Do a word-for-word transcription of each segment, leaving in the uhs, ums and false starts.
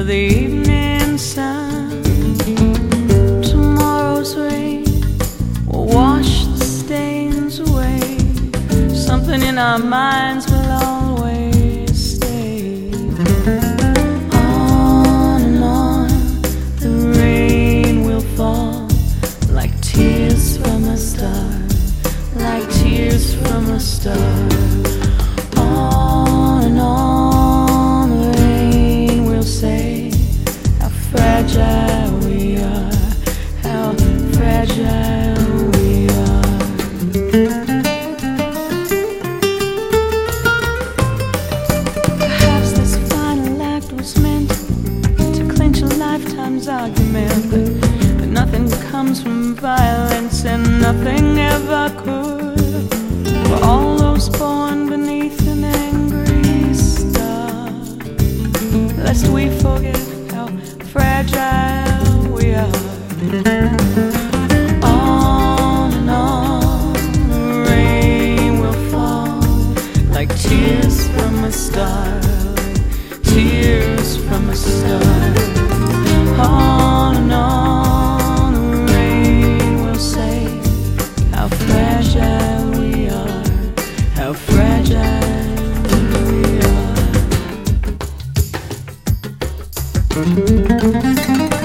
the evening sun. Tomorrow's rain will wash the stains away. Something in our minds will always stay. On and on the rain will fall, like tears from a star, like tears from a star. On and on the rain will say how fragile we are, how fragile we are. Perhaps this final act was meant to clinch a lifetime's argument, but, but nothing comes from violence and nothing ever could. For all those born beneath an angry star, lest we forget how fragile we are. On and on the rain will fall, like tears from a star, like tears from a star. On and on the rain will say how fragile we are, how fragile we are.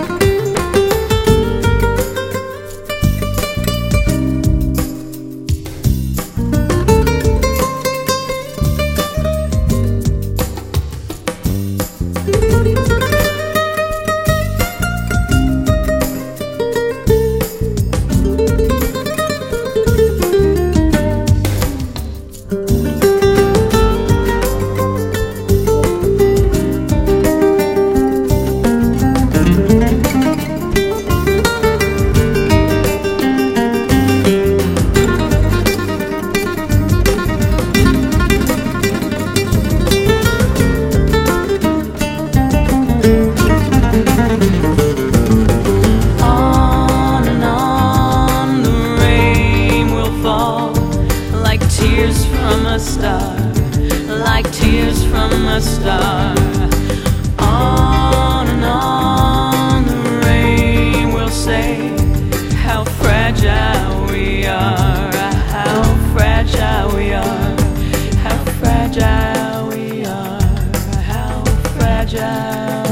Tears from a star, like tears from a star. On and on the rain will say how fragile we are, how fragile we are, how fragile we are, how fragile.